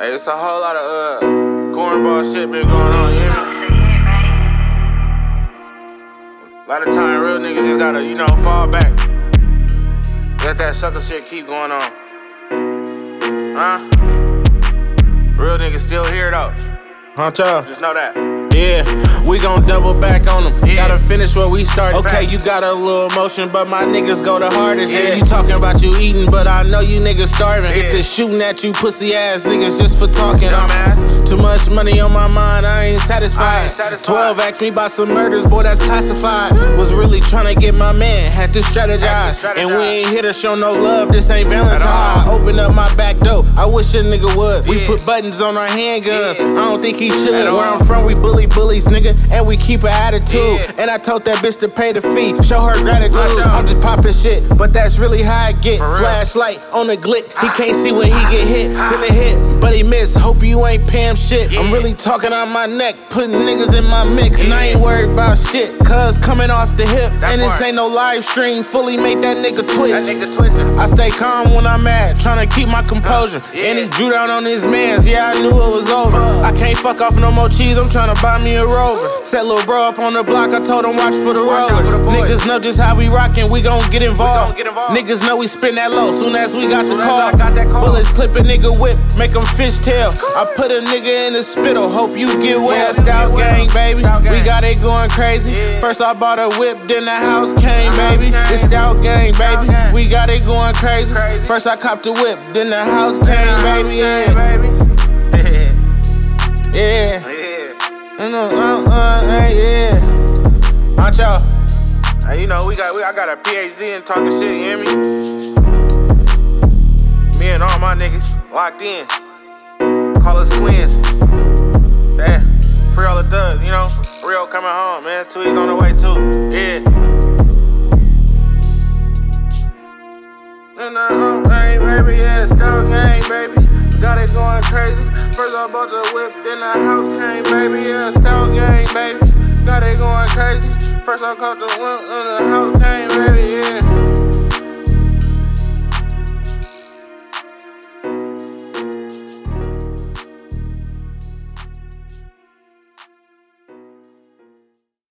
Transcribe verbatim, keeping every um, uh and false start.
Hey, it's a whole lot of uh cornball shit been going on, you hear me? A lot of time real niggas just gotta, you know, fall back. Let that sucker shit keep going on. Huh? Real niggas still here though. Huh, y'all? Just know that. Yeah, we gon' double back on them. Yeah. Gotta finish what we started. Okay, back. You got a little emotion, but my niggas go the hardest. Yeah, yeah, you talking about you eating, but I know you niggas starving. Yeah. Get to shooting at you pussy ass niggas just for talking. Too much money on my mind, I ain't satisfied. I ain't satisfied. twelve asked me about some murders, boy, that's classified. Was really trying to get my man, had to strategize. Had to strategize. And we ain't here to show no love, this ain't Valentine. I open up my back door, I wish a nigga would. Yeah. We put buttons on our handguns, yeah. I don't think he should. Where I'm from, we bully bullies, nigga, and we keep an attitude. Yeah. And I told that bitch to pay the fee, show her gratitude. I'm just popping shit, but that's really how I get. Flashlight on the glick, he can't see when he get hit. Send a hit, but he missed, hope you ain't Pam shit. Yeah. I'm really talking on my neck, putting niggas in my mix. Yeah. And I ain't worried about shit, cuz coming off the hip. That and part. This ain't no live stream, fully make that nigga twitch. That nigga twitching. I stay calm when I'm mad, trying to keep my composure. Uh, yeah. And he drew down on his mans, yeah, I knew it was over. Uh, I can't fuck off no more cheese, I'm trying to buy me a Rover. Set lil' bro up on the block, I told him watch for the rollers. Niggas know just how we rockin', we gon' get involved. Get involved. Niggas know we spin that low, soon as we got the call. Got call. Bullets clip a nigga whip, make him fishtail. I put a nigga in the spittle, hope you get well. Stout gang, baby, we got it going crazy. First I bought a whip, then the house came, baby. It's Stout gang, baby, we got it going crazy. First I copped a whip, then the house came, baby, yeah. Yeah. Uh, uh, uh, hey, yeah. Aren't y'all? Hey, you know, we got, we, I got a P H D in talking shit, you hear me? Me and all my niggas locked in. Call us twins. Yeah, free all the thugs, you know? Real coming home, man. Two E's on the way, too. Yeah. And uh, oh, hey, baby, yeah, Stout gang, baby. Got it going crazy. First I bought the whip, then the house came, baby. Yeah, Stout gang, baby. Got it going crazy. First I caught the whip, and the house came, baby. Yeah.